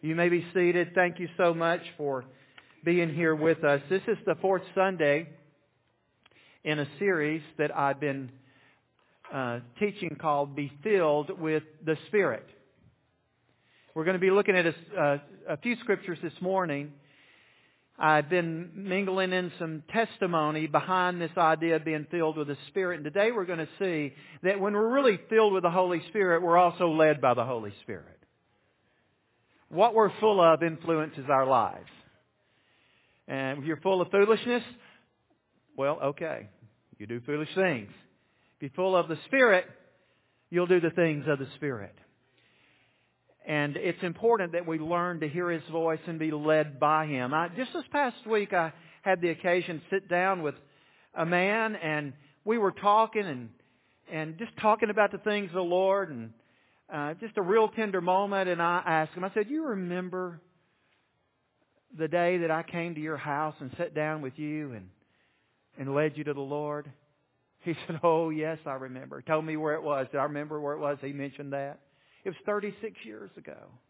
You may be seated. Thank you so much for being here with us. This is the fourth Sunday in a series that I've been teaching called Be Filled with the Spirit. We're going to be looking at a few scriptures this morning. I've been mingling in some testimony behind this idea of being filled with the Spirit. And today we're going to see that when we're really filled with the Holy Spirit, we're also led by the Holy Spirit. What we're full of influences our lives. And if you're full of foolishness, well, okay. You do foolish things. If you're full of the Spirit, you'll do the things of the Spirit. And it's important that we learn to hear His voice and be led by Him. Just this past week, I had the occasion to sit down with a man, and we were talking and just talking about the things of the Lord, and just a real tender moment. And I asked him, I said, "You remember the day that I came to your house and sat down with you and led you to the Lord?" He said, "Oh, yes, I remember." He told me where it was. Did I remember where it was? He mentioned that. It was 36 years ago.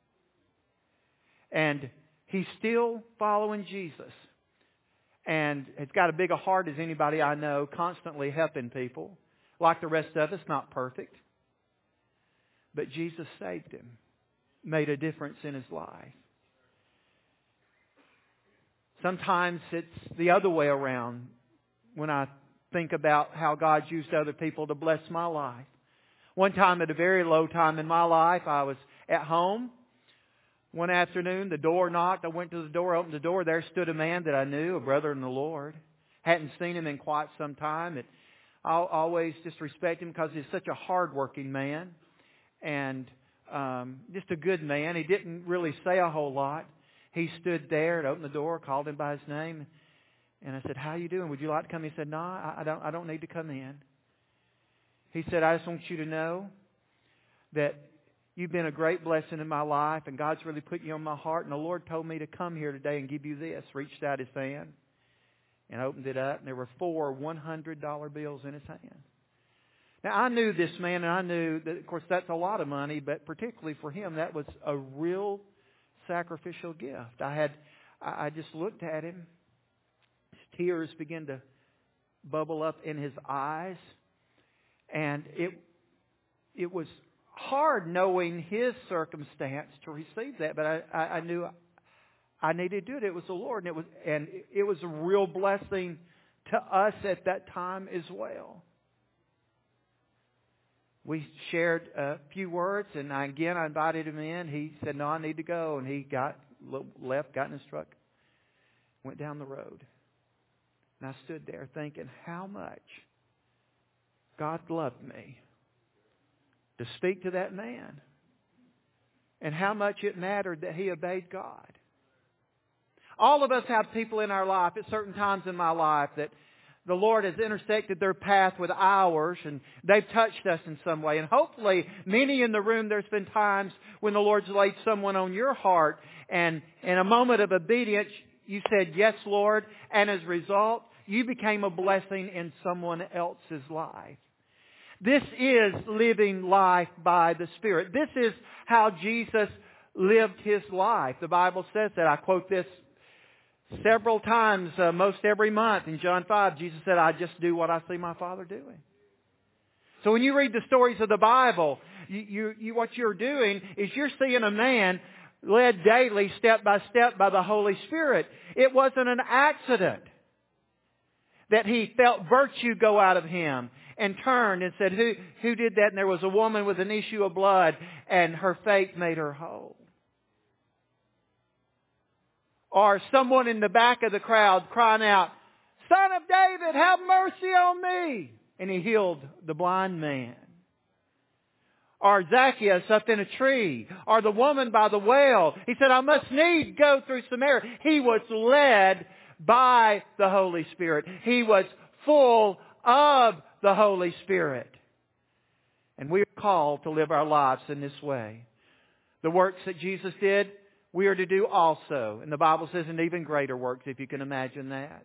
And he's still following Jesus. And has got as big a heart as anybody I know, constantly helping people. Like the rest of us, not perfect. But Jesus saved him. Made a difference in his life. Sometimes it's the other way around when I think about how God's used other people to bless my life. One time at a very low time in my life, I was at home. One afternoon, the door knocked. I went to the door, opened the door. There stood a man that I knew, a brother in the Lord. Hadn't seen him in quite some time. I'll always just respect him because he's such a hard-working man and just a good man. He didn't really say a whole lot. He stood there and opened the door, called him by his name. And I said, "How you doing? Would you like to come?" He said, "No, I don't need to come in." He said, "I just want you to know that you've been a great blessing in my life and God's really put you on my heart. And the Lord told me to come here today and give you this." Reached out his hand and opened it up. And there were 4 $100 bills in his hand. Now, I knew this man, and I knew that, of course, that's a lot of money. But particularly for him, that was a real sacrificial gift. I just looked at him. His tears began to bubble up in his eyes. And it was hard knowing his circumstance to receive that, but I knew I needed to do it. It was the Lord, and it was a real blessing to us at that time as well. We shared a few words, and I invited him in. He said, "No, I need to go," and he got in his truck, went down the road, and I stood there thinking how much God loved me to speak to that man. And how much it mattered that he obeyed God. All of us have people in our life at certain times in my life that the Lord has intersected their path with ours and they've touched us in some way. And hopefully many in the room, there's been times when the Lord's laid someone on your heart and in a moment of obedience you said, "Yes, Lord," and as a result you became a blessing in someone else's life. This is living life by the Spirit. This is how Jesus lived His life. The Bible says that. I quote this several times, most every month. In John 5, Jesus said, "I just do what I see my Father doing." So when you read the stories of the Bible, what you're doing is you're seeing a man led daily, step by step, by the Holy Spirit. It wasn't an accident that he felt virtue go out of him and turned and said, who did that? And there was a woman with an issue of blood, and her faith made her whole. Or someone in the back of the crowd crying out, "Son of David, have mercy on me." And he healed the blind man. Or Zacchaeus up in a tree. Or the woman by the well. He said, "I must needs go through Samaria." He was led by the Holy Spirit. He was full of the Holy Spirit. And we are called to live our lives in this way. The works that Jesus did, we are to do also. And the Bible says, "and even greater works," if you can imagine that.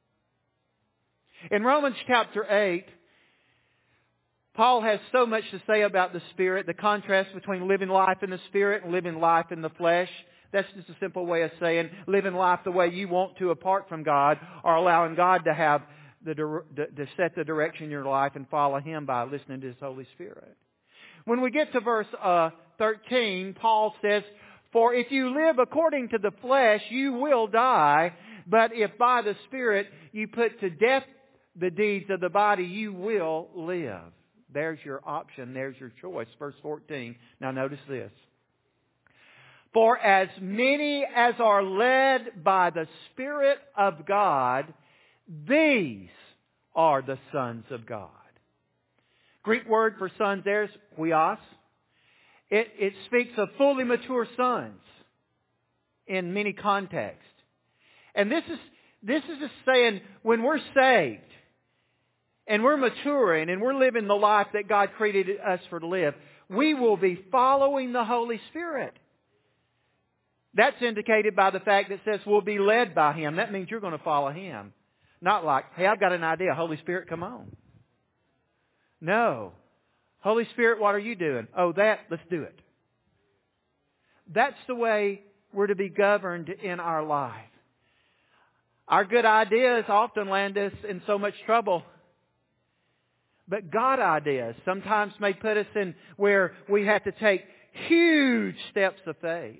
In Romans chapter 8, Paul has so much to say about the Spirit, the contrast between living life in the Spirit and living life in the flesh. That's just a simple way of saying living life the way you want to apart from God, or allowing God to have to set the direction in your life and follow Him by listening to His Holy Spirit. When we get to verse 13, Paul says, "For if you live according to the flesh, you will die. But if by the Spirit you put to death the deeds of the body, you will live." There's your option. There's your choice. Verse 14. Now notice this. "For as many as are led by the Spirit of God, these are the sons of God." Greek word for sons there is huios. It speaks of fully mature sons in many contexts. And this is just saying when we're saved and we're maturing and we're living the life that God created us for to live, we will be following the Holy Spirit. That's indicated by the fact that it says we'll be led by Him. That means you're going to follow Him. Not like, hey, I've got an idea. Holy Spirit, come on. No. Holy Spirit, what are you doing? Oh, let's do it. That's the way we're to be governed in our life. Our good ideas often land us in so much trouble. But God ideas sometimes may put us in where we have to take huge steps of faith.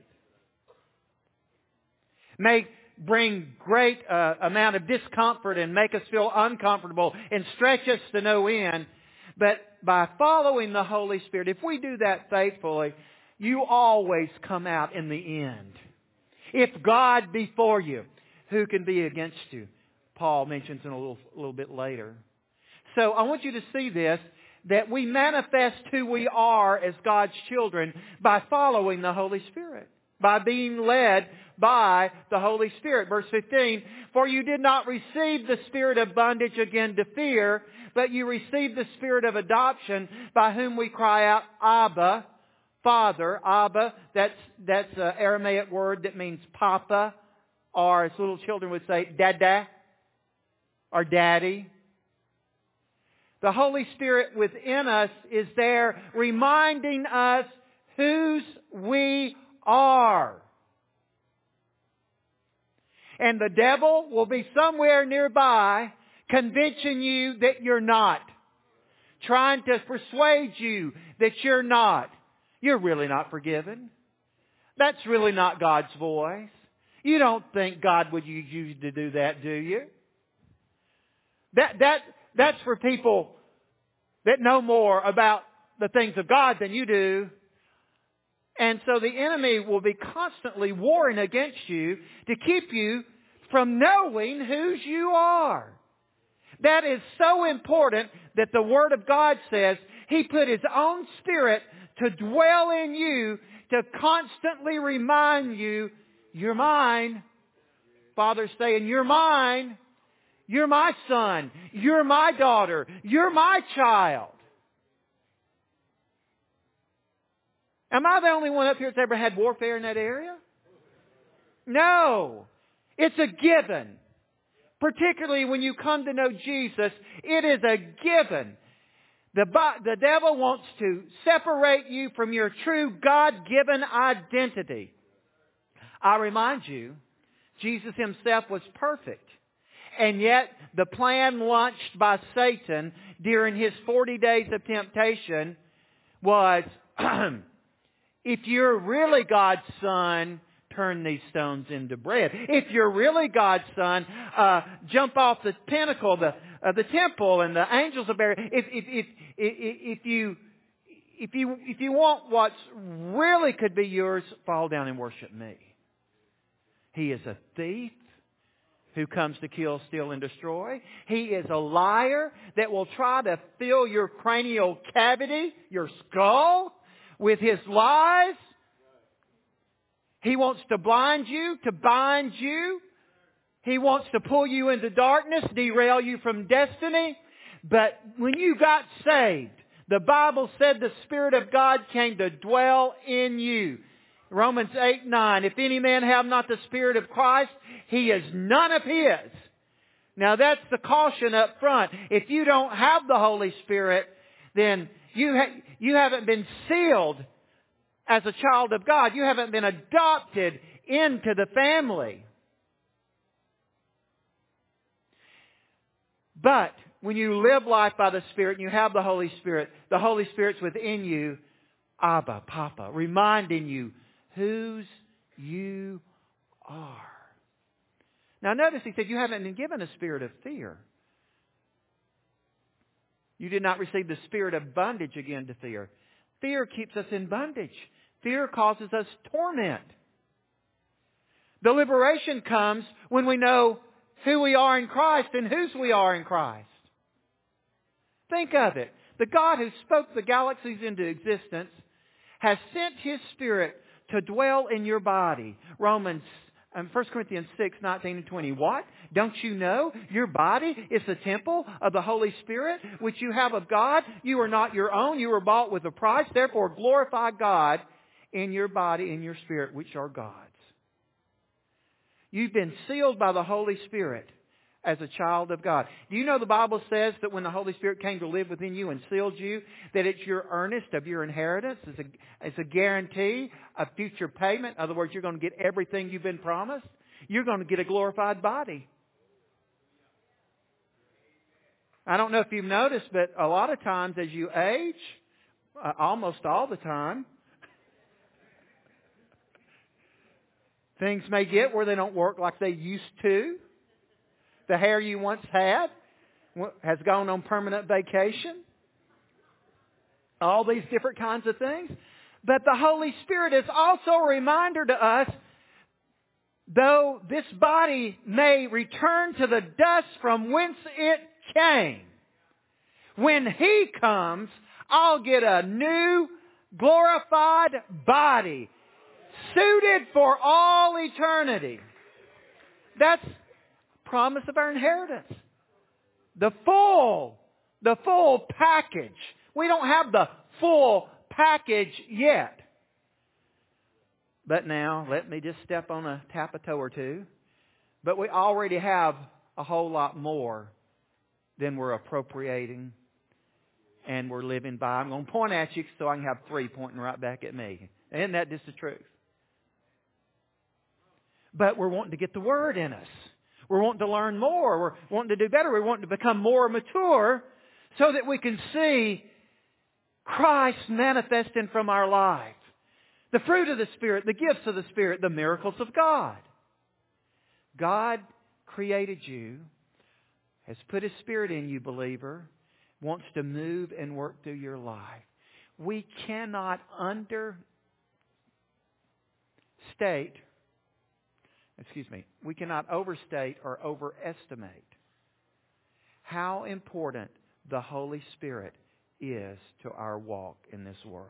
May bring great amount of discomfort and make us feel uncomfortable and stretch us to no end. But by following the Holy Spirit, if we do that faithfully, you always come out in the end. If God be for you, who can be against you? Paul mentions in a little bit later. So I want you to see this, that we manifest who we are as God's children by following the Holy Spirit, by being led by the Holy Spirit. Verse 15, "For you did not receive the spirit of bondage again to fear, but you received the spirit of adoption, by whom we cry out, Abba, Father." Abba, that's an Aramaic word that means Papa, or as little children would say, Dada, or Daddy. The Holy Spirit within us is there reminding us whose we are. And the devil will be somewhere nearby convincing you that you're not. Trying to persuade you that you're not. You're really not forgiven. That's really not God's voice. You don't think God would use you to do that, do you? That's for people that know more about the things of God than you do. And so the enemy will be constantly warring against you to keep you from knowing whose you are. That is so important that the Word of God says He put His own Spirit to dwell in you, to constantly remind you, you're mine. Father's saying, you're mine. You're my son. You're my daughter. You're my child. Am I the only one up here that's ever had warfare in that area? No. It's a given. Particularly when you come to know Jesus, it is a given. The devil wants to separate you from your true God-given identity. I remind you, Jesus Himself was perfect. And yet, the plan launched by Satan during His 40 days of temptation was, if you're really God's Son, turn these stones into bread. If you're really God's Son, jump off the pinnacle of the temple, and the angels will bear. If you want what's really could be yours, fall down and worship me. He is a thief who comes to kill, steal, and destroy. He is a liar that will try to fill your cranial cavity, your skull, with his lies. He wants to blind you, to bind you. He wants to pull you into darkness, derail you from destiny. But when you got saved, the Bible said the Spirit of God came to dwell in you. Romans 8:9, if any man have not the Spirit of Christ, he is none of His. Now that's the caution up front. If you don't have the Holy Spirit, then you haven't been sealed as a child of God. You haven't been adopted into the family. But when you live life by the Spirit and you have the Holy Spirit's within you, Abba, Papa, reminding you whose you are. Now notice he said you haven't been given a spirit of fear. You did not receive the spirit of bondage again to fear. Fear keeps us in bondage. Fear causes us torment. The liberation comes when we know who we are in Christ and whose we are in Christ. Think of it. The God who spoke the galaxies into existence has sent His Spirit to dwell in your body. 1 Corinthians 6, 19 and 20. What? Don't you know your body is the temple of the Holy Spirit, which you have of God? You are not your own. You were bought with a price. Therefore, glorify God in your body and your spirit, which are God's. You've been sealed by the Holy Spirit as a child of God. Do you know the Bible says that when the Holy Spirit came to live within you and sealed you, that it's your earnest of your inheritance? It's a guarantee of future payment. In other words, you're going to get everything you've been promised. You're going to get a glorified body. I don't know if you've noticed, but a lot of times as you age, almost all the time, things may get where they don't work like they used to. The hair you once had has gone on permanent vacation. All these different kinds of things. But the Holy Spirit is also a reminder to us, though this body may return to the dust from whence it came, when He comes, I'll get a new glorified body suited for all eternity. That's promise of our inheritance. The full package. We don't have the full package yet. But now, let me just tap a toe or two. But we already have a whole lot more than we're appropriating and we're living by. I'm going to point at you so I can have 3 pointing right back at me. Isn't that just the truth? But we're wanting to get the Word in us. We're wanting to learn more. We're wanting to do better. We're wanting to become more mature so that we can see Christ manifesting from our life. The fruit of the Spirit, the gifts of the Spirit, the miracles of God. God created you, has put His Spirit in you, believer, wants to move and work through your life. We cannot we cannot overstate or overestimate how important the Holy Spirit is to our walk in this world.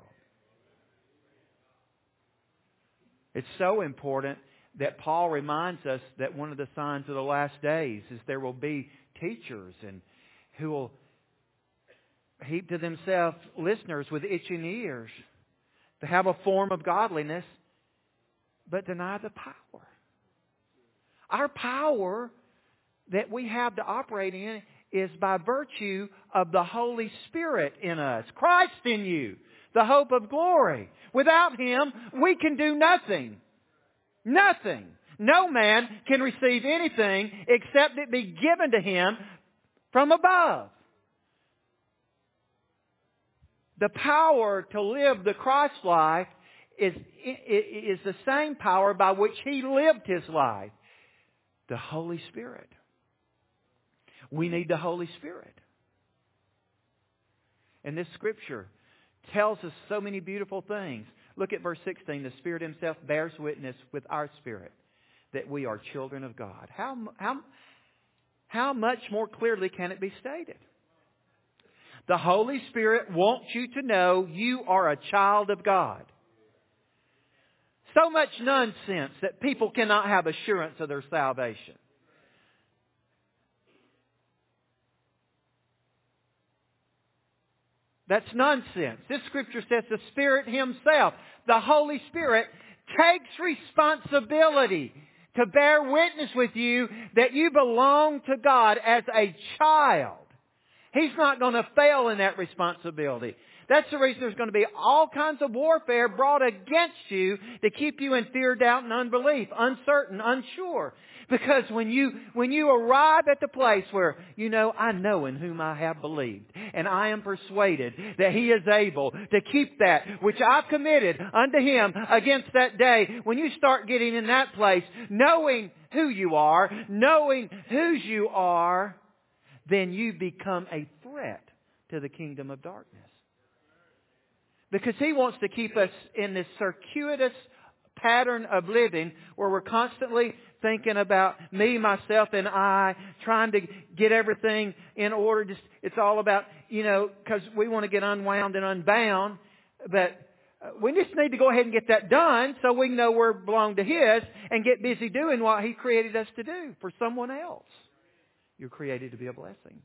It's so important that Paul reminds us that one of the signs of the last days is there will be teachers and who will heap to themselves listeners with itching ears to have a form of godliness but deny the power. Our power that we have to operate in is by virtue of the Holy Spirit in us. Christ in you, the hope of glory. Without Him, we can do nothing. Nothing. No man can receive anything except it be given to him from above. The power to live the Christ life is the same power by which He lived His life. The Holy Spirit. We need the Holy Spirit. And this Scripture tells us so many beautiful things. Look at verse 16. The Spirit Himself bears witness with our spirit that we are children of God. How much more clearly can it be stated? The Holy Spirit wants you to know you are a child of God. So much nonsense that people cannot have assurance of their salvation. That's nonsense. This Scripture says the Spirit Himself, the Holy Spirit, takes responsibility to bear witness with you that you belong to God as a child. He's not going to fail in that responsibility. That's the reason there's going to be all kinds of warfare brought against you to keep you in fear, doubt, and unbelief, uncertain, unsure. Because when you arrive at the place where, I know in whom I have believed, and I am persuaded that He is able to keep that which I've committed unto Him against that day, when you start getting in that place, knowing who you are, knowing whose you are, then you become a threat to the kingdom of darkness. Because He wants to keep us in this circuitous pattern of living where we're constantly thinking about me, myself, and I, trying to get everything in order. It's all about, because we want to get unwound and unbound. But we just need to go ahead and get that done so we know we belong to His and get busy doing what He created us to do for someone else. You're created to be a blessing.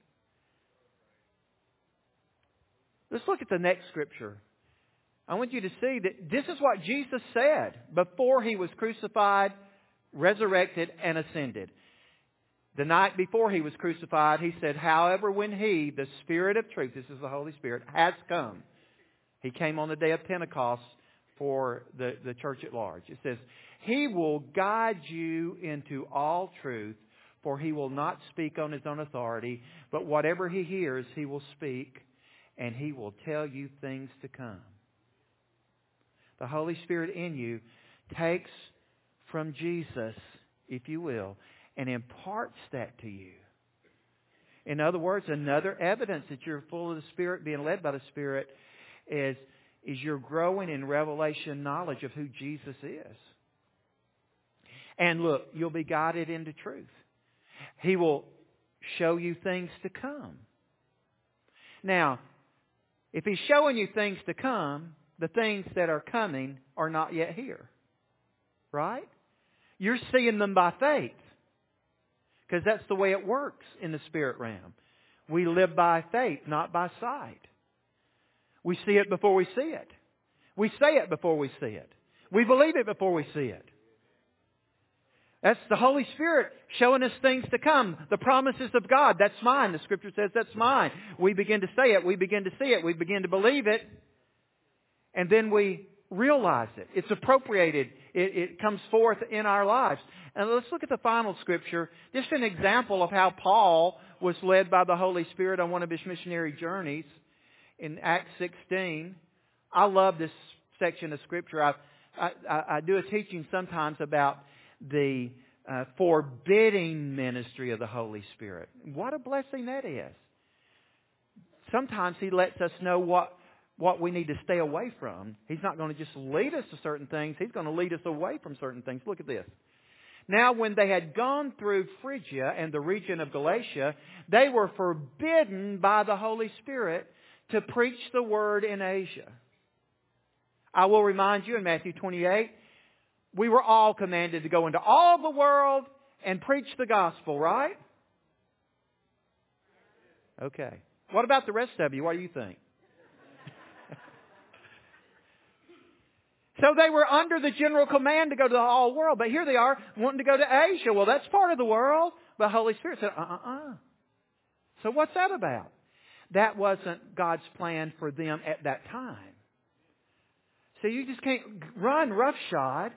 Let's look at the next scripture. I want you to see that this is what Jesus said before He was crucified, resurrected, and ascended. The night before He was crucified, He said, however, when He, the Spirit of truth, this is the Holy Spirit, has come. He came on the day of Pentecost for the church at large. It says, He will guide you into all truth, for He will not speak on His own authority, but whatever He hears, He will speak, and He will tell you things to come. The Holy Spirit in you takes from Jesus, if you will, and imparts that to you. In other words, another evidence that you're full of the Spirit, being led by the Spirit, is you're growing in revelation knowledge of who Jesus is. And look, you'll be guided into truth. He will show you things to come. Now, if He's showing you things to come, the things that are coming are not yet here. Right? You're seeing them by faith. Because that's the way it works in the spirit realm. We live by faith, not by sight. We see it before we see it. We say it before we see it. We believe it before we see it. That's the Holy Spirit showing us things to come. The promises of God, that's mine. The Scripture says that's mine. We begin to say it. We begin to see it. We begin to believe it. And then we realize it. It's appropriated. It comes forth in our lives. And let's look at the final scripture. Just an example of how Paul was led by the Holy Spirit on one of his missionary journeys in Acts 16. I love this section of scripture. I do a teaching sometimes about the forbidding ministry of the Holy Spirit. What a blessing that is. Sometimes He lets us know what we need to stay away from. He's not going to just lead us to certain things. He's going to lead us away from certain things. Look at this. Now, when they had gone through Phrygia and the region of Galatia, they were forbidden by the Holy Spirit to preach the word in Asia. I will remind you in Matthew 28, we were all commanded to go into all the world and preach the gospel, right? Okay. What about the rest of you? What do you think? So they were under the general command to go to the whole world. But here they are wanting to go to Asia. Well, that's part of the world. But the Holy Spirit said, So what's that about? That wasn't God's plan for them at that time. So you just can't run roughshod.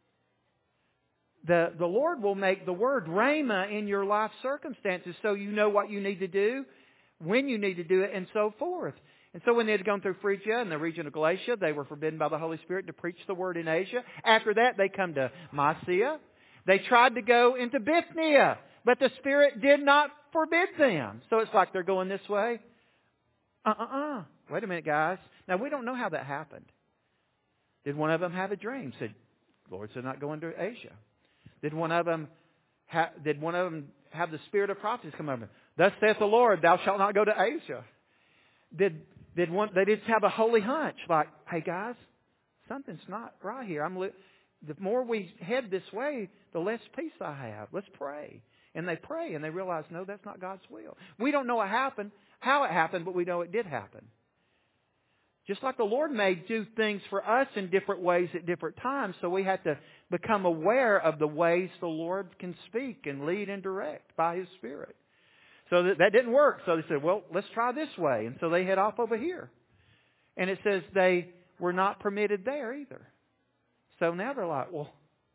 The Lord will make the word rhema in your life circumstances so you know what you need to do, when you need to do it, and so forth. And so when they had gone through Phrygia and the region of Galatia, they were forbidden by the Holy Spirit to preach the word in Asia. After that, they come to Mysia. They tried to go into Bithynia, but the Spirit did not forbid them. So it's like they're going this way. Wait a minute, guys. Now, we don't know how that happened. Did one of them have a dream? Said, Lord said not go into Asia. Did one of them have the spirit of prophecy come over? Thus saith the Lord, thou shalt not go to Asia. They just have a holy hunch, like, hey guys, something's not right here. The more we head this way, the less peace I have. Let's pray. And they pray and they realize, no, that's not God's will. We don't know what happened, how it happened, but we know it did happen. Just like the Lord may do things for us in different ways at different times, so we have to become aware of the ways the Lord can speak and lead and direct by His Spirit. So that didn't work. So they said, well, let's try this way. And so they head off over here. And it says they were not permitted there either. So now they're like, well,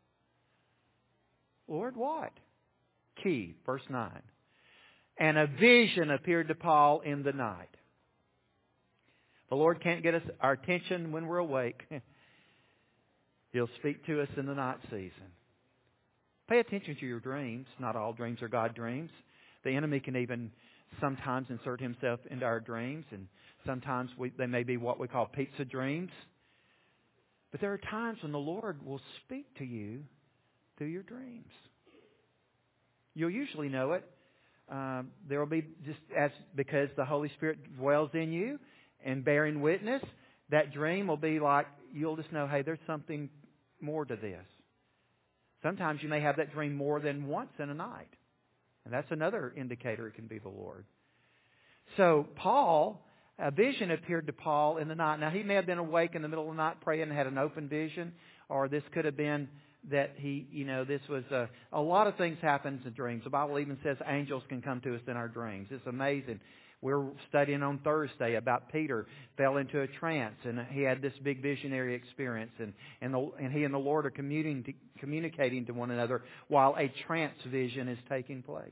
Lord, what? Key, verse 9. And a vision appeared to Paul in the night. The Lord can't get our attention when we're awake. He'll speak to us in the night season. Pay attention to your dreams. Not all dreams are God dreams. The enemy can even sometimes insert himself into our dreams, and sometimes they may be what we call pizza dreams. But there are times when the Lord will speak to you through your dreams. You'll usually know it. There will be because the Holy Spirit dwells in you and bearing witness. That dream will be like, you'll just know, hey, there's something more to this. Sometimes you may have that dream more than once in a night. And that's another indicator it can be the Lord. So Paul, a vision appeared to Paul in the night. Now he may have been awake in the middle of the night praying and had an open vision. Or this could have been that this was a lot of things happens in dreams. The Bible even says angels can come to us in our dreams. It's amazing. We're studying on Thursday about Peter fell into a trance and he had this big visionary experience and he and the Lord are communicating to one another while a trance vision is taking place.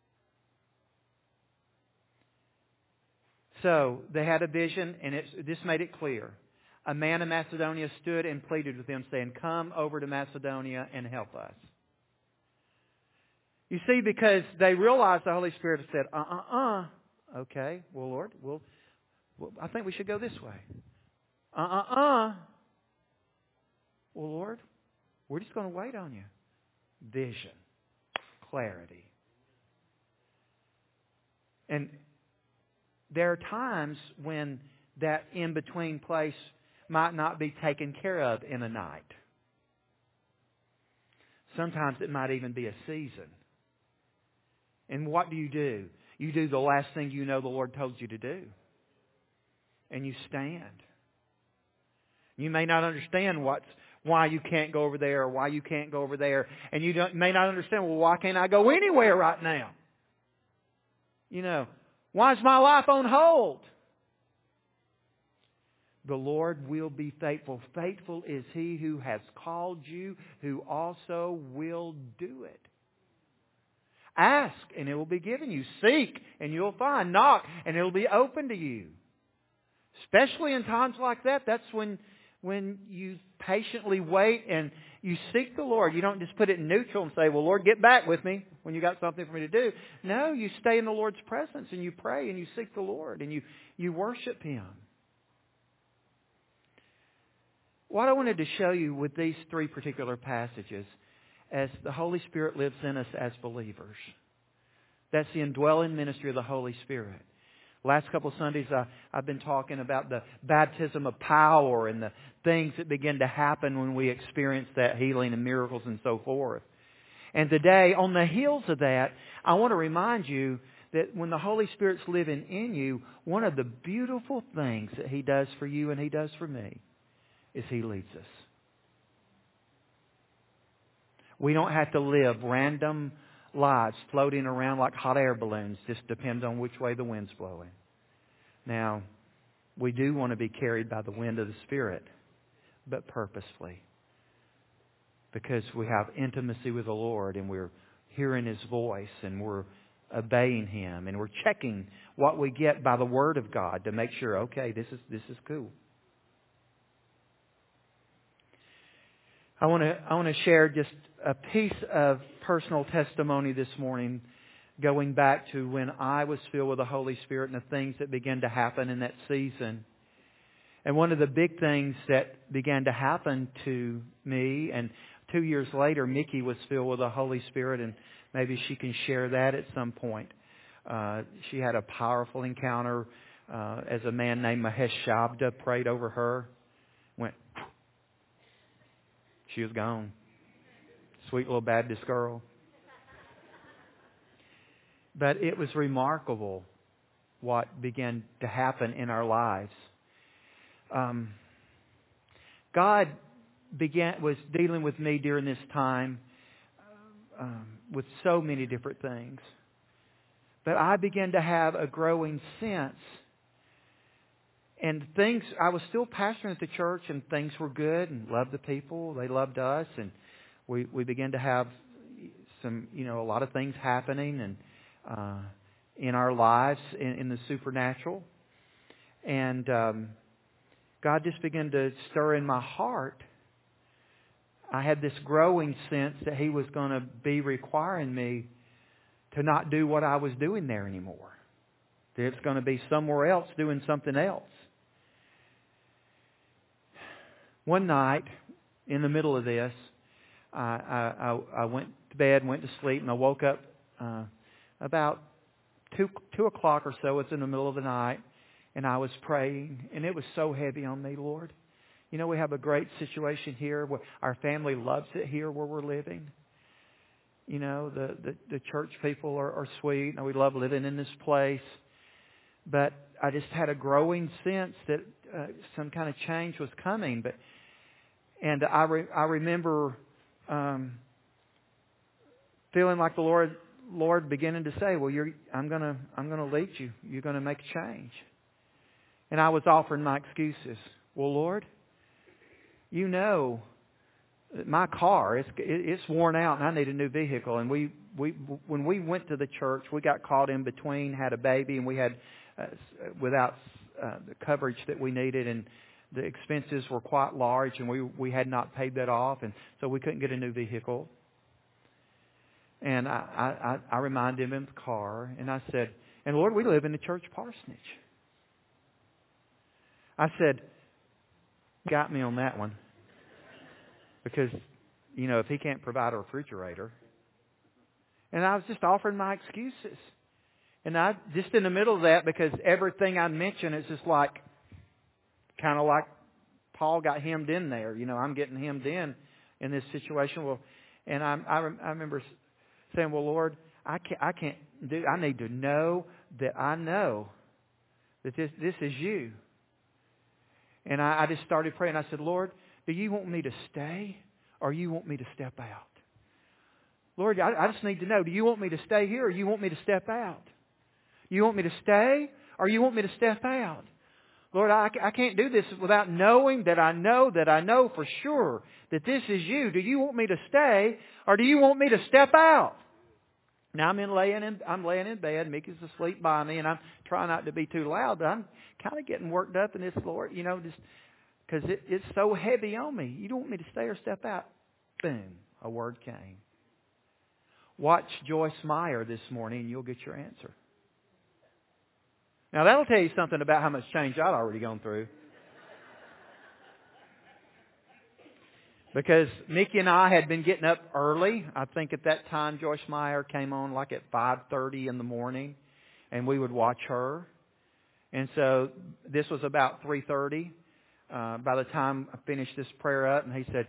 So they had a vision and this made it clear. A man in Macedonia stood and pleaded with them saying, come over to Macedonia and help us. You see, because they realized the Holy Spirit had said, okay, well, Lord, I think we should go this way. Well, Lord, we're just going to wait on you. Vision. Clarity. And there are times when that in-between place might not be taken care of in a night. Sometimes it might even be a season. And what do? You do the last thing you know the Lord told you to do. And you stand. You may not understand why you can't go over there or why you can't go over there. And you may not understand, well, why can't I go anywhere right now? Why is my life on hold? The Lord will be faithful. Faithful is He who has called you, who also will do it. Ask, and it will be given you. Seek, and you'll find. Knock, and it will be open to you. Especially in times like that, that's when you patiently wait and you seek the Lord. You don't just put it in neutral and say, well, Lord, get back with me when you got something for me to do. No, you stay in the Lord's presence and you pray and you seek the Lord and you worship Him. What I wanted to show you with these three particular passages, as the Holy Spirit lives in us as believers, that's the indwelling ministry of the Holy Spirit. Last couple of Sundays, I've been talking about the baptism of power and the things that begin to happen when we experience that healing and miracles and so forth. And today, on the heels of that, I want to remind you that when the Holy Spirit's living in you, one of the beautiful things that He does for you and He does for me is He leads us. We don't have to live random lives floating around like hot air balloons. Just depends on which way the wind's blowing. Now, we do want to be carried by the wind of the Spirit, but purposefully. Because we have intimacy with the Lord and we're hearing His voice and we're obeying Him and we're checking what we get by the Word of God to make sure, okay, this is cool. I want to share just a piece of personal testimony this morning, going back to when I was filled with the Holy Spirit and the things that began to happen in that season. And one of the big things that began to happen to me, and 2 years later, Mickey was filled with the Holy Spirit, and maybe she can share that at some point. She had a powerful encounter as a man named Mahesh Shabda prayed over her. Went, she was gone. Sweet little Baptist girl. But it was remarkable what began to happen in our lives. God was dealing with me during this time with so many different things. But I began to have a growing sense I was still pastoring at the church, and things were good, and loved the people. They loved us, and we began to have some, a lot of things happening and in our lives in the supernatural. And God just began to stir in my heart. I had this growing sense that He was going to be requiring me to not do what I was doing there anymore. That it's going to be somewhere else doing something else. One night, in the middle of this, I went to bed, went to sleep, and I woke up about 2 o'clock or so. It's in the middle of the night, and I was praying, and it was so heavy on me, Lord. We have a great situation here. Our family loves it here where we're living. The church people are sweet, and we love living in this place. But I just had a growing sense that some kind of change was coming. And I remember feeling like the Lord beginning to say, "Well, I'm gonna lead you. You're gonna make a change." And I was offering my excuses. Well, Lord, my car, it's worn out and I need a new vehicle. And when we went to the church, we got caught in between, had a baby, and we had without the coverage that we needed, and the expenses were quite large, and we had not paid that off, and so we couldn't get a new vehicle. And I reminded him of the car, and I said, "And Lord, we live in the church parsonage." I said, "Got me on that one." Because, if He can't provide a refrigerator. And I was just offering my excuses. And I, just in the middle of that, because everything I mentioned is just kind of like Paul got hemmed in there. I'm getting hemmed in this situation. Well, and I remember saying, "Well, Lord, I need to know that I know that this is You." And I just started praying. I said, "Lord, do You want me to stay or You want me to step out? Lord, I just need to know, do You want me to stay here or You want me to step out? You want me to stay or You want me to step out? Lord, I can't do this without knowing that I know for sure that this is You. Do You want me to stay or do You want me to step out?" Now I'm laying in bed. Mickey's asleep by me, and I'm trying not to be too loud, but I'm kind of getting worked up in this, Lord, just because it's so heavy on me. You don't want me to stay or step out? Boom, a word came. Watch Joyce Meyer this morning, and you'll get your answer. Now that'll tell you something about how much change I'd already gone through. Because Mickey and I had been getting up early. I think at that time Joyce Meyer came on like at 5:30 in the morning, and we would watch her. And so this was about 3:30. By the time I finished this prayer up, and he said,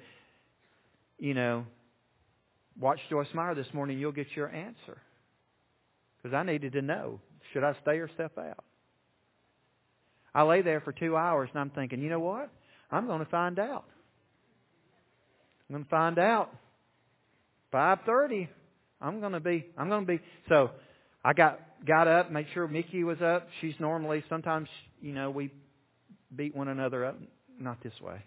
"Watch Joyce Meyer this morning, you'll get your answer." Because I needed to know, should I stay or step out? I lay there for 2 hours, and I'm thinking, you know what? I'm going to find out. I'm going to find out. 5:30. I'm going to be. So I got up, made sure Mickey was up. She's normally, sometimes, we beat one another up. Not this way.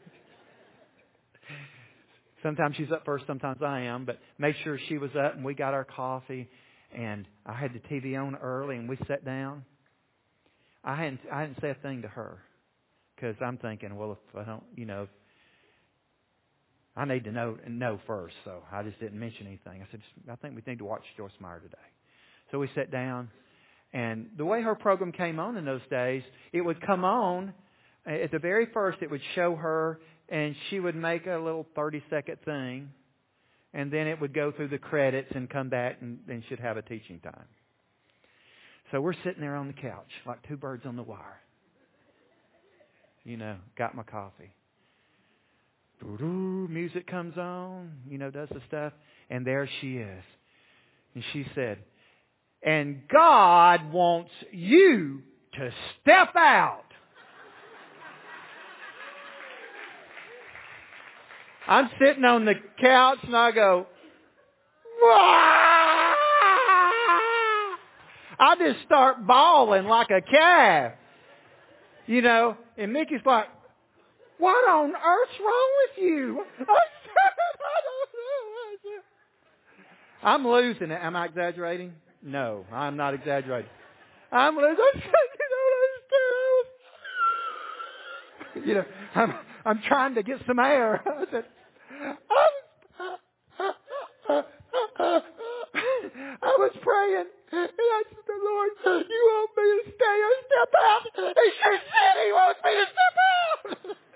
Sometimes she's up first, sometimes I am. But made sure she was up, and we got our coffee. And I had the TV on early, and we sat down. I hadn't said a thing to her because I'm thinking, well, if I don't, I need to know first. So I just didn't mention anything. I said, I think we need to watch Joyce Meyer today. So we sat down, and the way her program came on in those days, it would come on at the very first. It would show her, and she would make a little 30-second thing, and then it would go through the credits and come back, and then she'd have a teaching time. So we're sitting there on the couch like two birds on the wire. Got my coffee. Music comes on, does the stuff. And there she is. And she said, "And God wants you to step out." I'm sitting on the couch and I go, "Wah!" I just start bawling like a calf. You know, and Mickey's like, what on earth's wrong with you? I said, I don't know. I'm losing it. Am I exaggerating? No, I'm not exaggerating. I'm losing. I said, you don't understand. I'm trying to get some air. I said, I was praying, and I said, the Lord, you want me to stay or step out? He sure said He wants me to step out.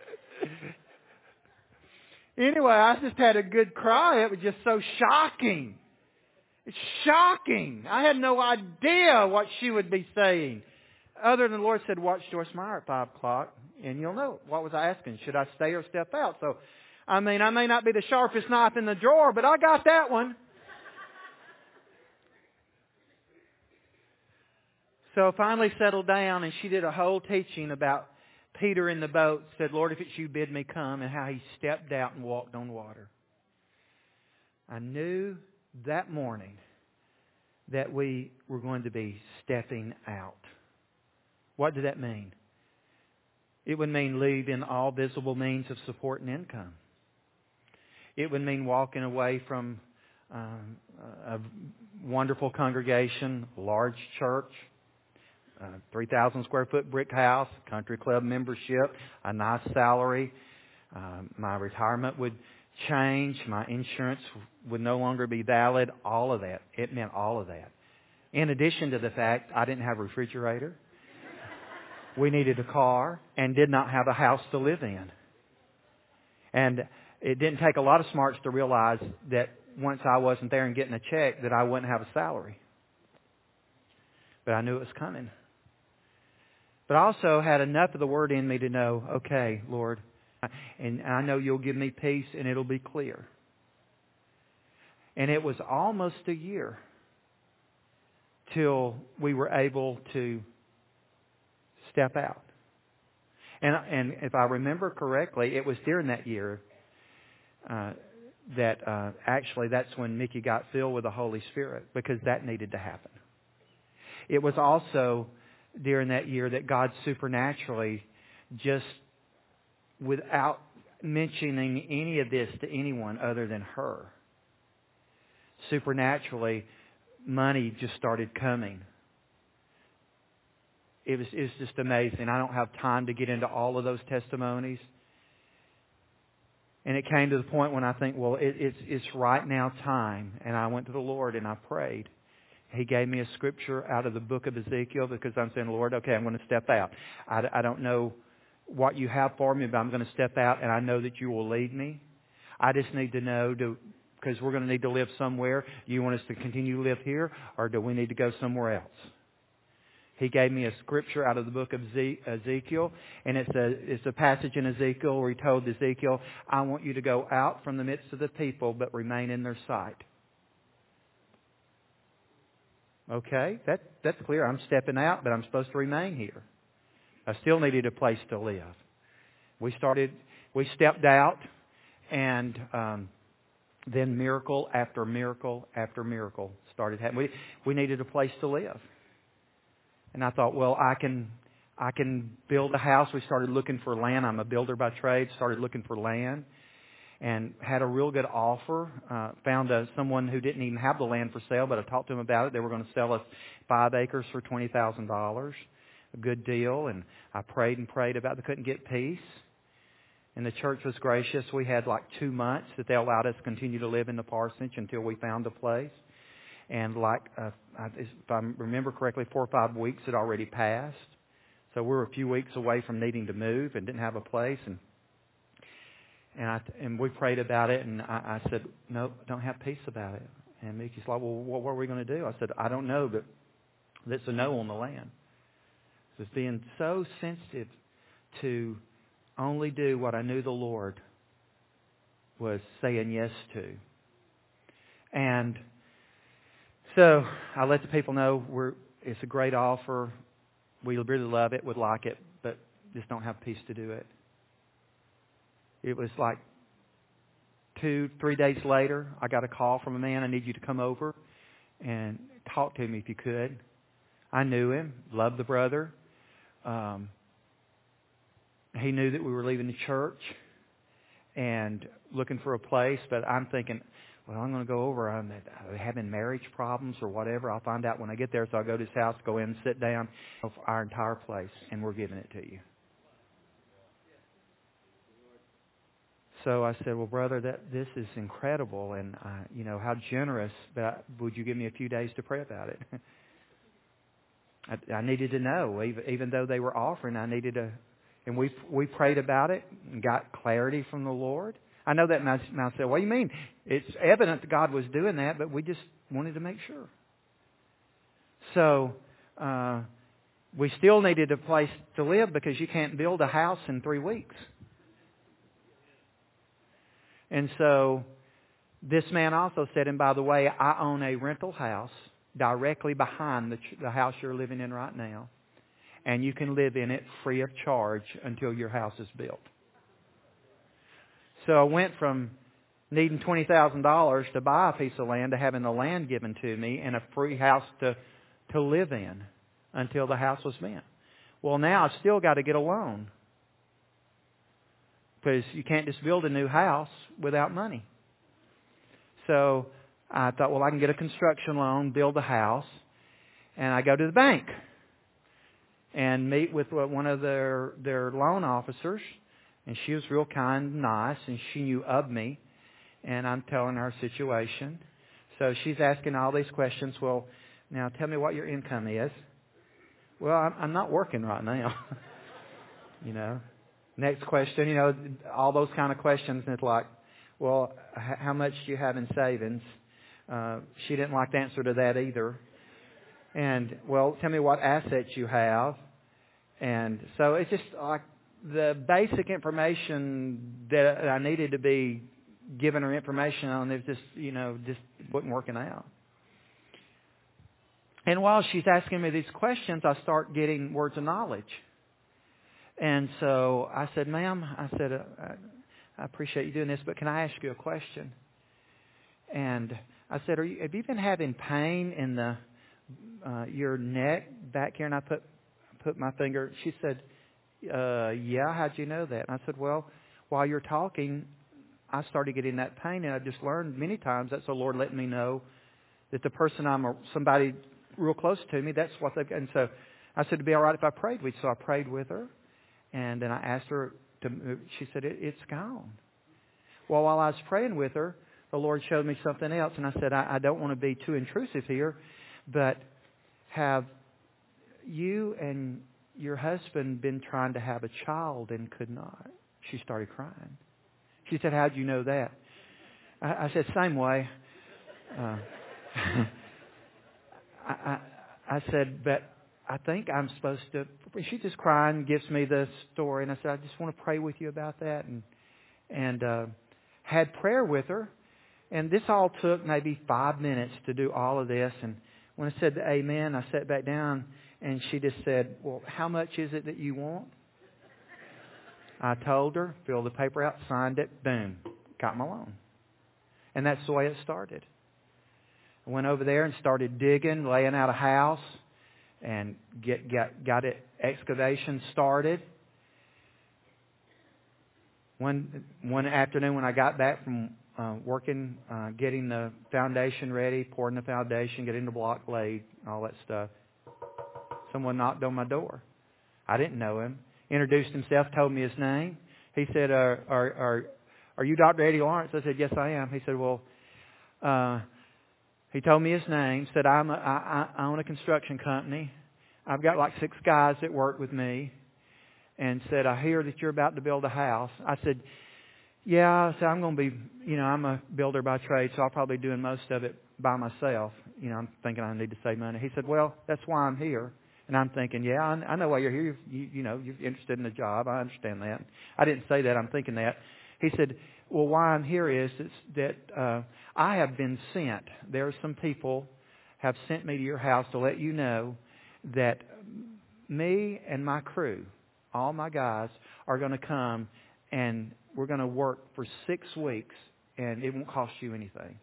Anyway, I just had a good cry. It was just so shocking. It's shocking. I had no idea what she would be saying. Other than the Lord said, watch Joyce Meyer at 5 o'clock, and you'll know. What was I asking? Should I stay or step out? So, I may not be the sharpest knife in the drawer, but I got that one. So I finally settled down, and she did a whole teaching about Peter in the boat. Said, Lord, if it's you, bid me come, and how he stepped out and walked on water. I knew that morning that we were going to be stepping out. What did that mean? It would mean leaving all visible means of support and income. It would mean walking away from a wonderful congregation, large church, 3,000 square foot brick house, country club membership, a nice salary. My retirement would change. My insurance would no longer be valid. All of that. It meant all of that. In addition to the fact I didn't have a refrigerator. We needed a car and did not have a house to live in. And it didn't take a lot of smarts to realize that once I wasn't there and getting a check that I wouldn't have a salary. But I knew it was coming. But I also had enough of the Word in me to know, okay, Lord, and I know you'll give me peace and it'll be clear. And it was almost a year till we were able to step out. And if I remember correctly, it was during that year that actually that's when Mickey got filled with the Holy Spirit, because that needed to happen. It was also during that year that God supernaturally, just without mentioning any of this to anyone other than her, supernaturally, money just started coming. It was just amazing. I don't have time to get into all of those testimonies. And it came to the point when I think, well, it's right now time. And I went to the Lord and I prayed. He gave me a scripture out of the book of Ezekiel, because I'm saying, Lord, okay, I'm going to step out. I don't know what you have for me, but I'm going to step out, and I know that you will lead me. I just need to know, because we're going to need to live somewhere. Do you want us to continue to live here, or do we need to go somewhere else? He gave me a scripture out of the book of Ezekiel, and it's a passage in Ezekiel where he told Ezekiel, I want you to go out from the midst of the people, but remain in their sight. Okay, that's clear. I'm stepping out, but I'm supposed to remain here. I still needed a place to live. We stepped out, and then miracle after miracle after miracle started happening. We needed a place to live. And I thought, well, I can build a house. We started looking for land. I'm a builder by trade. Started looking for land. And had a real good offer. Found someone who didn't even have the land for sale, but I talked to them about it. They were going to sell us 5 acres for $20,000. A good deal. And I prayed and prayed about it. They couldn't get peace. And the church was gracious. We had like 2 months that they allowed us to continue to live in the parsonage until we found a place. And if I remember correctly, 4 or 5 weeks had already passed. So we were a few weeks away from needing to move and didn't have a place. And we prayed about it, and I said, no, don't have peace about it. And Mickey's like, well, what are we going to do? I said, I don't know, but it's a no on the land. So it's being so sensitive to only do what I knew the Lord was saying yes to. And so I let the people know it's a great offer. We really love it, would like it, but just don't have peace to do it. It was like 2-3 days later, I got a call from a man. I need you to come over and talk to me if you could. I knew him, loved the brother. he knew that we were leaving the church and looking for a place. But I'm thinking, well, I'm going to go over. I'm having marriage problems or whatever. I'll find out when I get there. So I'll go to his house, go in, sit down, our entire place, and we're giving it to you. So I said, well, brother, this is incredible, and how generous. But would you give me a few days to pray about it? I needed to know, even though they were offering, I needed to. And we prayed about it and got clarity from the Lord. I know that might say, what do you mean? It's evident that God was doing that, but we just wanted to make sure. So we still needed a place to live because you can't build a house in 3 weeks. And so this man also said, and by the way, I own a rental house directly behind the house you're living in right now. And you can live in it free of charge until your house is built. So I went from needing $20,000 to buy a piece of land to having the land given to me and a free house to live in until the house was built. Well, now I've still got to get a loan. Because you can't just build a new house without money. So I thought, well, I can get a construction loan, build a house, and I go to the bank and meet with one of their loan officers, and she was real kind and nice, and she knew of me, and I'm telling her our situation. So she's asking all these questions. Well, now tell me what your income is. Well, I'm not working right now. Next question, all those kind of questions. And it's like, well, how much do you have in savings? She didn't like the answer to that either. And, well, tell me what assets you have. And so it's just like the basic information that I needed to be given her information on. It just wasn't working out. And while she's asking me these questions, I start getting words of knowledge. And so I said, ma'am, I appreciate you doing this, but can I ask you a question? And I said, have you been having pain in your neck back here? And I put my finger. She said, yeah, how'd you know that? And I said, well, while you're talking, I started getting that pain, and I just learned many times that's the Lord letting me know that the person somebody real close to me, that's what they've got. And so I said, it'd be all right if I prayed with you. So I prayed with her. And then I asked her she said, it's gone. Well, while I was praying with her, the Lord showed me something else. And I said, I don't want to be too intrusive here, but have you and your husband been trying to have a child and could not? She started crying. She said, how'd you know that? I said, same way. I said, but I think I'm supposed to. She's just crying, gives me the story, and I said, I just want to pray with you about that, and had prayer with her. And this all took maybe 5 minutes to do all of this. And when I said amen, I sat back down, and she just said, well, how much is it that you want? I told her, filled the paper out, signed it, boom, got my loan. And that's the way it started. I went over there and started digging, laying out a house, and got it excavation started. One afternoon when I got back from working, getting the foundation ready, pouring the foundation, getting the block laid, all that stuff, someone knocked on my door. I didn't know him. Introduced himself, told me his name. He said, "Are you Dr. Eddie Lawrence?" I said, "Yes, I am." He said, "Well," he told me his name. Said, I own a construction company. I've got like 6 guys that work with me." And said, "I hear that you're about to build a house." I said, "Yeah." I said, "I'm going to be, I'm a builder by trade, so I'll probably be doing most of it by myself. I'm thinking I need to save money." He said, "Well, that's why I'm here." And I'm thinking, yeah, I know why you're here. You're interested in the job. I understand that. I didn't say that. I'm thinking that. He said, well, why I'm here is that I have been sent. There are some people have sent me to your house to let you know that me and my crew, all my guys, are going to come and we're going to work for 6 weeks and it won't cost you anything.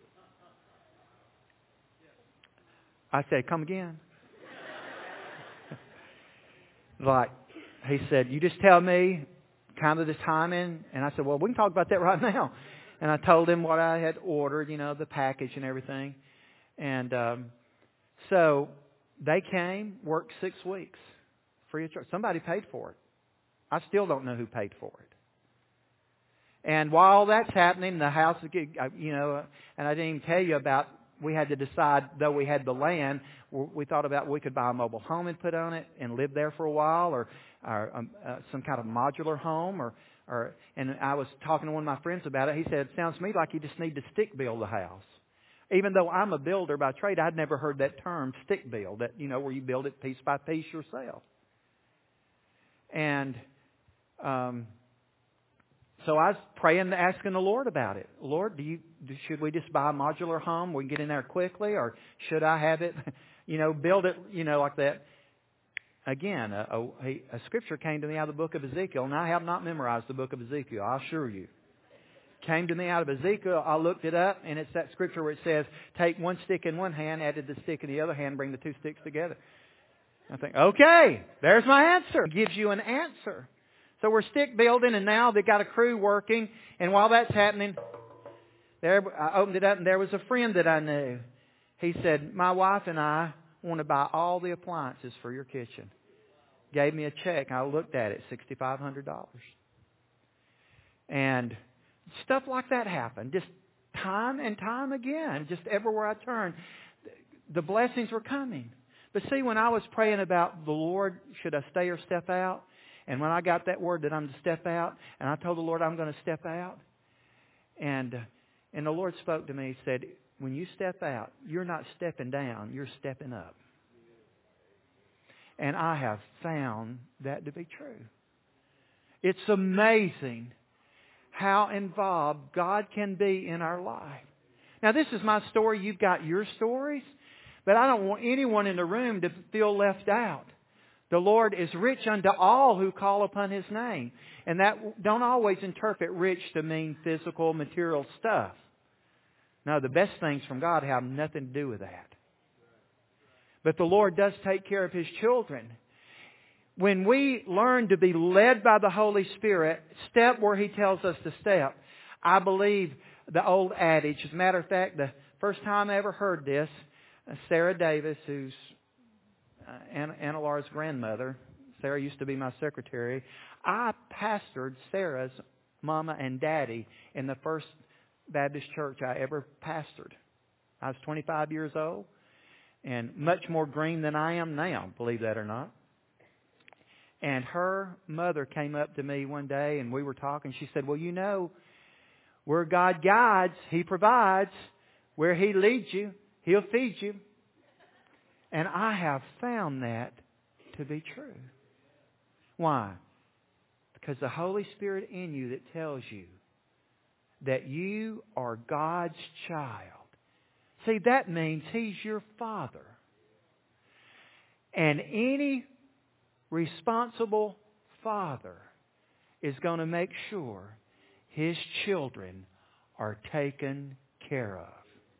I said, come again? Like, he said, you just tell me kind of the timing. And I said, well, we can talk about that right now. And I told him what I had ordered, the package and everything. And so they came, worked 6 weeks, free of charge. Somebody paid for it. I still don't know who paid for it. And while that's happening, the house, and I didn't even tell you about, we had to decide, though we had the land, we thought about we could buy a mobile home and put on it and live there for a while, or some kind of modular home, and I was talking to one of my friends about it. He said, it sounds to me like you just need to stick build the house. Even though I'm a builder by trade, I'd never heard that term, stick build, that, where you build it piece by piece yourself. And so I was praying, asking the Lord about it. Lord, should we just buy a modular home? We can get in there quickly, or should I have it, build it, like that? Again, a scripture came to me out of the book of Ezekiel, and I have not memorized the book of Ezekiel, I assure you. Came to me out of Ezekiel, I looked it up, and it's that scripture where it says, take one stick in one hand, added the stick in the other hand, bring the two sticks together. I think, okay, there's my answer. It gives you an answer. So we're stick building, and now they've got a crew working, and while that's happening, I opened it up, and there was a friend that I knew. He said, my wife and I want to buy all the appliances for your kitchen. Gave me a check. I looked at it, $6,500. And stuff like that happened. Just time and time again. Just everywhere I turned, the blessings were coming. But see, when I was praying about the Lord, should I stay or step out? And when I got that word that I'm to step out, and I told the Lord I'm going to step out, and the Lord spoke to me. He said, when you step out, you're not stepping down, you're stepping up. And I have found that to be true. It's amazing how involved God can be in our life. Now, this is my story. You've got your stories. But I don't want anyone in the room to feel left out. The Lord is rich unto all who call upon His name. And that, don't always interpret rich to mean physical, material stuff. No, the best things from God have nothing to do with that. But the Lord does take care of His children. When we learn to be led by the Holy Spirit, step where He tells us to step. I believe the old adage, as a matter of fact, the first time I ever heard this, Sarah Davis, who's Anna Laura's grandmother. Sarah used to be my secretary. I pastored Sarah's mama and daddy in the First Baptist church I ever pastored. I was 25 years old and much more green than I am now, believe that or not. And her mother came up to me one day and we were talking. She said, well, where God guides, He provides. Where He leads you, He'll feed you. And I have found that to be true. Why? Because the Holy Spirit in you that tells you that you are God's child. See, that means He's your Father. And any responsible father is going to make sure his children are taken care of.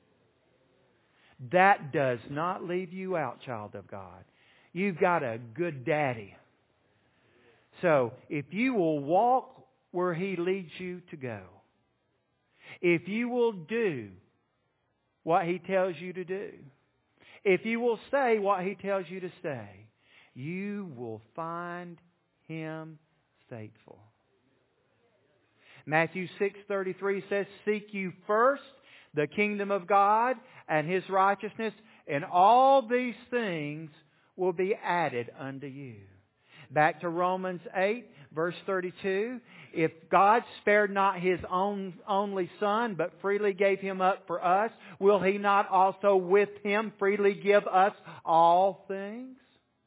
That does not leave you out, child of God. You've got a good daddy. So, if you will walk where He leads you to go, if you will do what He tells you to do, if you will say what He tells you to say, you will find Him faithful. Matthew 6:33 says, seek you first the kingdom of God and His righteousness, and all these things will be added unto you. Back to Romans 8, verse 32. If God spared not His own only Son, but freely gave Him up for us, will He not also with Him freely give us all things?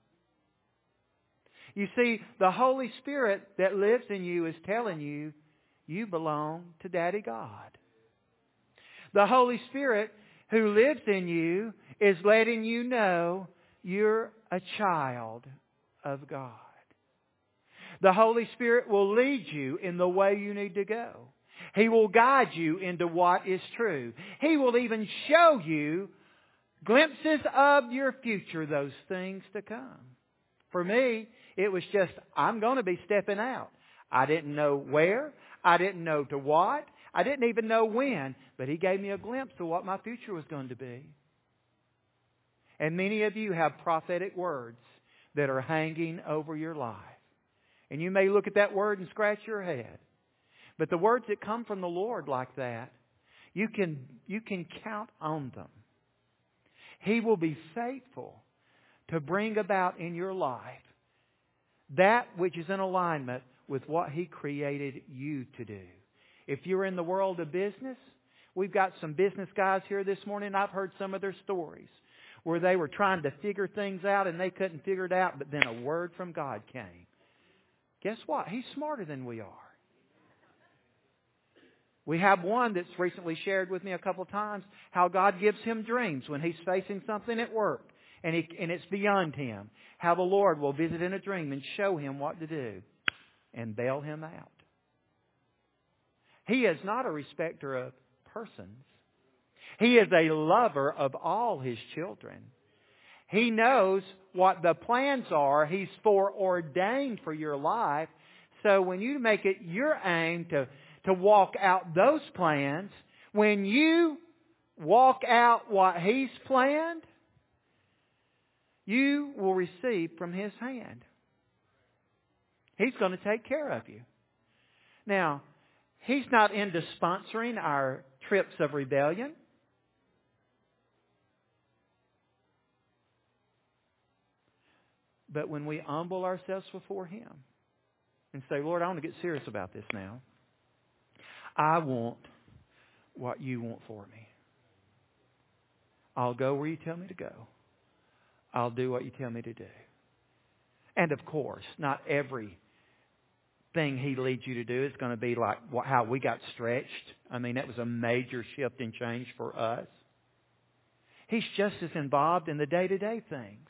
You see, the Holy Spirit that lives in you is telling you, you belong to Daddy God. The Holy Spirit who lives in you is letting you know you're a child of God. The Holy Spirit will lead you in the way you need to go. He will guide you into what is true. He will even show you glimpses of your future, those things to come. For me, it was just, I'm going to be stepping out. I didn't know where. I didn't know to what. I didn't even know when. But He gave me a glimpse of what my future was going to be. And many of you have prophetic words that are hanging over your life. And you may look at that word and scratch your head. But the words that come from the Lord like that, you can count on them. He will be faithful to bring about in your life that which is in alignment with what He created you to do. If you're in the world of business, we've got some business guys here this morning. I've heard some of their stories where they were trying to figure things out and they couldn't figure it out, but then a word from God came. Guess what? He's smarter than we are. We have one that's recently shared with me a couple of times how God gives him dreams when he's facing something at work and it's beyond him. How the Lord will visit in a dream and show him what to do and bail him out. He is not a respecter of persons. He is a lover of all His children. He knows what the plans are. He's foreordained for your life. So when you make it your aim to walk out those plans, when you walk out what He's planned, you will receive from His hand. He's going to take care of you. Now, He's not into sponsoring our trips of rebellion. But when we humble ourselves before Him and say, Lord, I want to get serious about this now. I want what You want for me. I'll go where You tell me to go. I'll do what You tell me to do. And of course, not every thing He leads you to do is going to be like how we got stretched. I mean, that was a major shift and change for us. He's just as involved in the day-to-day things.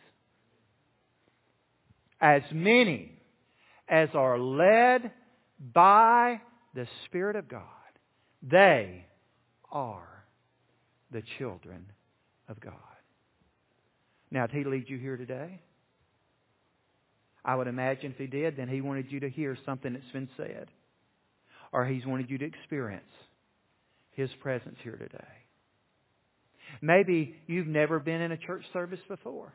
As many as are led by the Spirit of God, they are the children of God. Now, did He lead you here today? I would imagine if He did, then He wanted you to hear something that's been said. Or He's wanted you to experience His presence here today. Maybe you've never been in a church service before.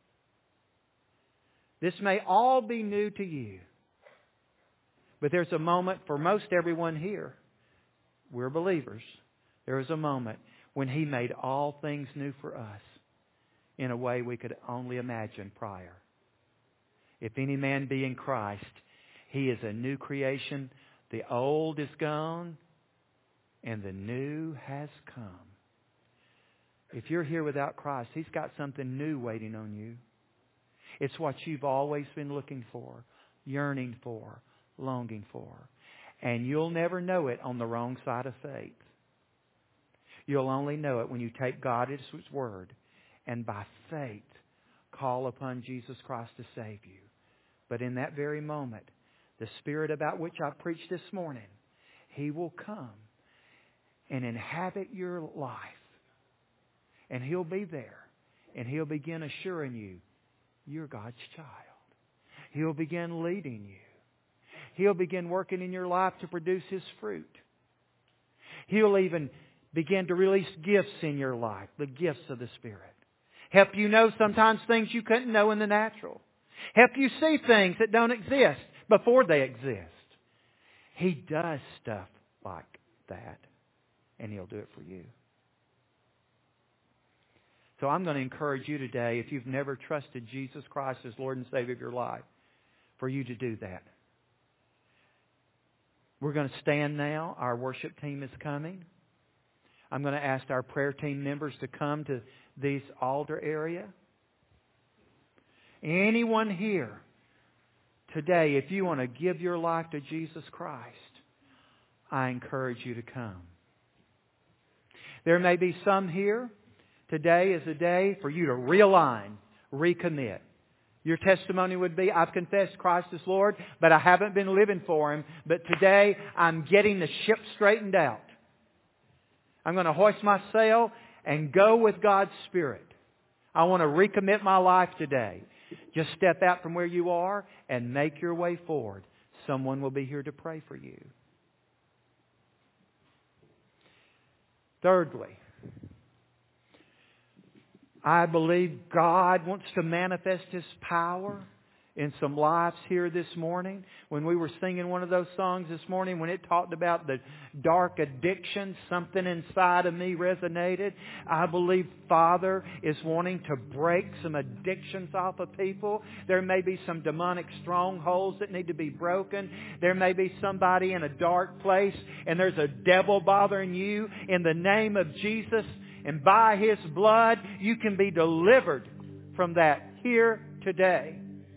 This may all be new to you. But there's a moment for most everyone here. We're believers. There is a moment when He made all things new for us in a way we could only imagine prior. If any man be in Christ, he is a new creation. The old is gone and the new has come. If you're here without Christ, He's got something new waiting on you. It's what you've always been looking for, yearning for, longing for. And you'll never know it on the wrong side of faith. You'll only know it when you take God at His word and by faith call upon Jesus Christ to save you. But in that very moment, the Spirit about which I preached this morning, He will come and inhabit your life. And He'll be there. And He'll begin assuring you, you're God's child. He'll begin leading you. He'll begin working in your life to produce His fruit. He'll even begin to release gifts in your life, the gifts of the Spirit. Help you know sometimes things you couldn't know in the natural. Help you see things that don't exist before they exist. He does stuff like that, and He'll do it for you. So I'm going to encourage you today, if you've never trusted Jesus Christ as Lord and Savior of your life, for you to do that. We're going to stand now. Our worship team is coming. I'm going to ask our prayer team members to come to this altar area. Anyone here today, if you want to give your life to Jesus Christ, I encourage you to come. There may be some here. Today is a day for you to realign, recommit. Your testimony would be, I've confessed Christ as Lord, but I haven't been living for Him. But today I'm getting the ship straightened out. I'm going to hoist my sail and go with God's Spirit. I want to recommit my life today. Just step out from where you are and make your way forward, someone will be here to pray for you. Thirdly, I believe God wants to manifest His power in some lives here this morning. When we were singing one of those songs this morning, when it talked about the dark addiction, something inside of me resonated. I believe Father is wanting to break some addictions off of people. There may be some demonic strongholds that need to be broken. There may be somebody in a dark place and there's a devil bothering you. In the name of Jesus and by His blood, you can be delivered from that here today.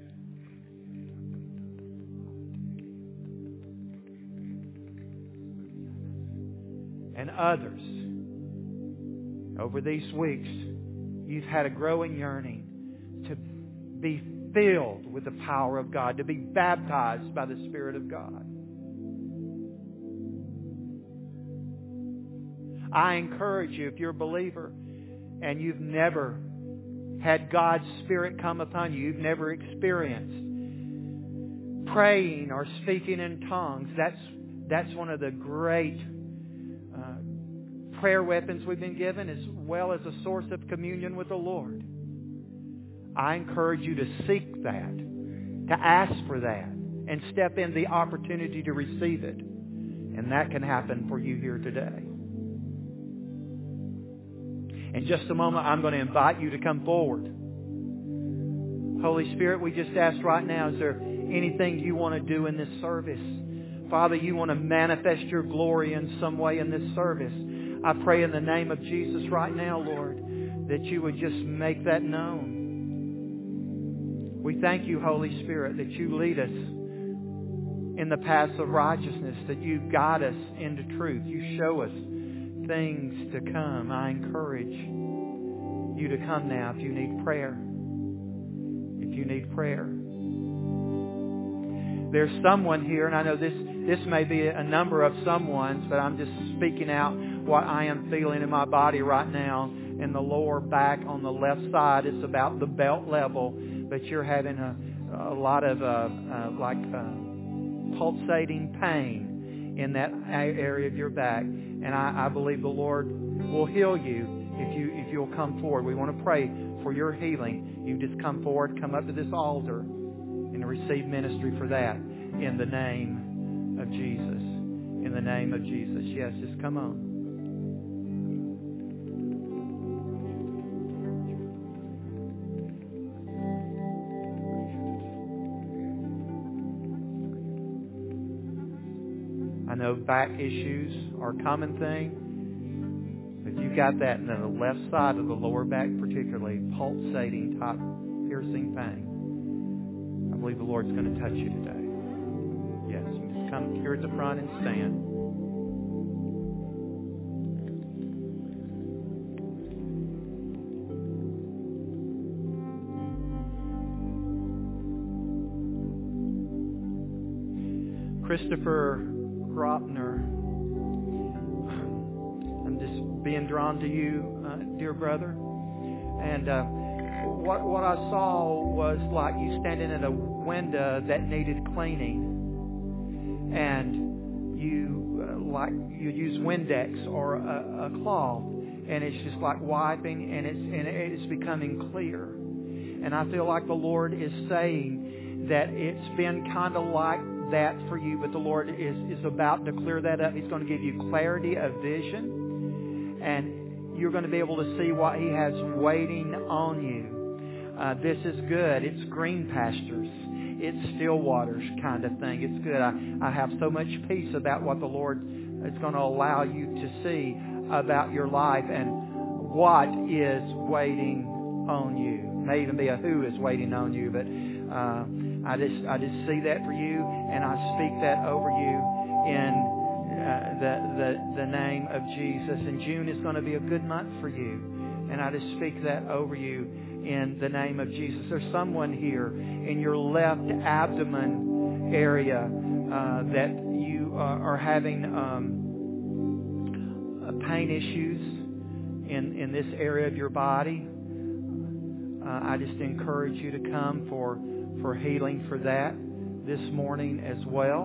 And others, over these weeks, you've had a growing yearning to be filled with the power of God, to be baptized by the Spirit of God. I encourage you, if you're a believer and you've never had God's Spirit come upon you, you've never experienced praying or speaking in tongues, that's one of the great prayer weapons we've been given, as well as a source of communion with the Lord. I encourage you to seek that, to ask for that, and step in the opportunity to receive it. And that can happen for you here today. In just a moment, I'm going to invite you to come forward. Holy Spirit, we just ask right now, is there anything you want to do in this service? Father, you want to manifest your glory in some way in this service. I pray in the name of Jesus right now, Lord, that you would just make that known. We thank you, Holy Spirit, that you lead us in the paths of righteousness, that you guide us into truth. You show us things to come. I encourage you to come now if you need prayer. If you need prayer. There's someone here, and I know this may be a number of someone's, but I'm just speaking out what I am feeling in my body right now. In the lower back on the left side, it's about the belt level, but you're having a lot of pulsating pain in that area of your back. And I believe the Lord will heal you if you'll come forward. We want to pray for your healing. You just come forward, come up to this altar, and receive ministry for that in the name of Jesus. In the name of Jesus. Yes, just come on. I know back issues are a common thing. If you've got that in the left side of the lower back particularly, pulsating type piercing pain, I believe the Lord's going to touch you today. Yes, just come here at the front and stand. Christopher Grotner, I'm just being drawn to you, dear brother. And what I saw was like you standing at a window that needed cleaning, and you use Windex or a cloth, and it's just like wiping, and it's becoming clear. And I feel like the Lord is saying that it's been kind of like that for you, but the Lord is about to clear that up. He's going to give you clarity of vision, and you're going to be able to see what He has waiting on you. This is good. It's green pastures. It's still waters kind of thing. It's good. I have so much peace about what the Lord is going to allow you to see about your life and what is waiting on you. It may even be a who is waiting on you, but I just see that for you, and I speak that over you in the name of Jesus. And June is going to be a good month for you, and I just speak that over you in the name of Jesus. There's someone here in your left abdomen area that you are having pain issues in this area of your body. I just encourage you to come for healing for that. this morning as well.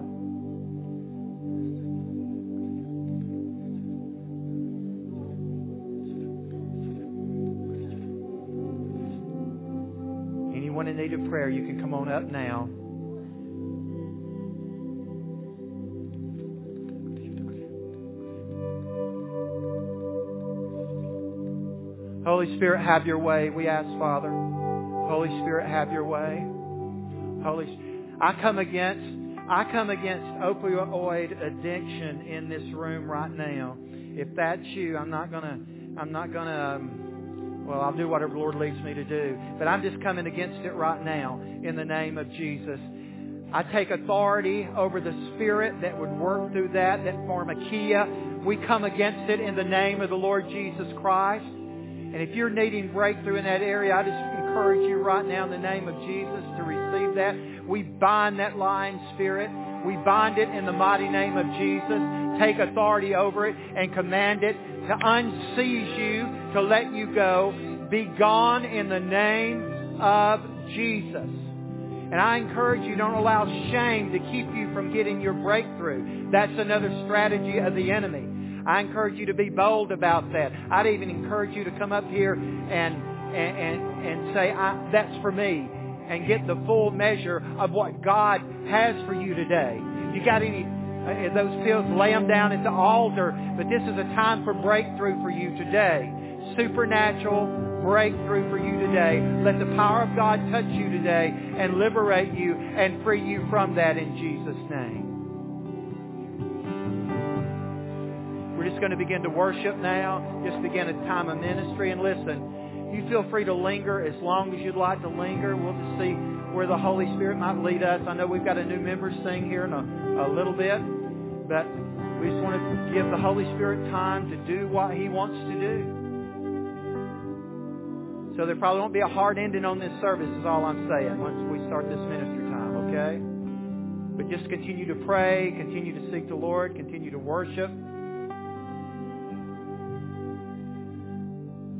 Anyone in need of prayer, you can come on up now. Holy Spirit, have your way, we ask, Father. Holy Spirit, have your way. I come against opioid addiction in this room right now. If that's you, I'll do whatever the Lord leads me to do. But I'm just coming against it right now in the name of Jesus. I take authority over the spirit that would work through that pharmakia. We come against it in the name of the Lord Jesus Christ. And if you're needing breakthrough in that area, I just encourage you right now in the name of Jesus to receive that. We bind that lying spirit. We bind it in the mighty name of Jesus. Take authority over it and command it to unseize you, to let you go. Be gone in the name of Jesus. And I encourage you, don't allow shame to keep you from getting your breakthrough. That's another strategy of the enemy. I encourage you to be bold about that. I'd even encourage you to come up here and say, that's for me, and get the full measure of what God has for you today. If you got any of those pills, lay them down at the altar. But this is a time for breakthrough for you today. Supernatural breakthrough for you today. Let the power of God touch you today and liberate you and free you from that in Jesus' name. We're just going to begin to worship now. Just begin a time of ministry. And listen, you feel free to linger as long as you'd like to linger. We'll just see where the Holy Spirit might lead us. I know we've got a new member sing here in a little bit. But we just want to give the Holy Spirit time to do what He wants to do. So there probably won't be a hard ending on this service is all I'm saying once we start this ministry time, okay? But just continue to pray, continue to seek the Lord, continue to worship.